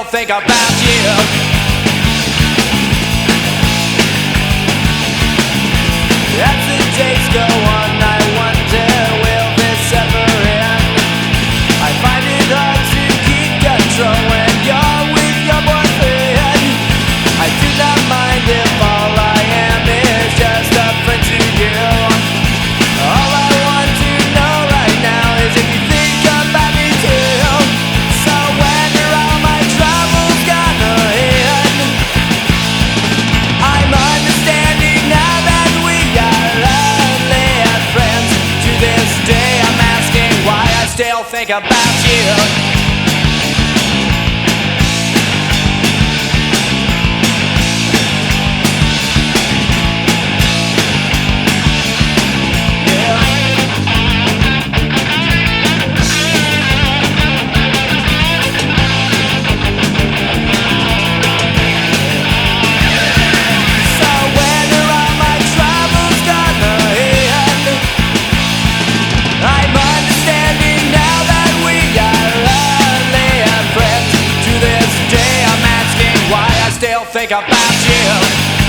still think about you. As the days go on, I wonder, will this ever end? I find it hard to keep control when you're with your boyfriend. I do not mind if all I am is just a friend to you. All I want to know right now is if you think about me too. So when are all my troubles gonna end? I'm understanding now that we are only friends. To this day I'm asking why I still think about you. Still think about you.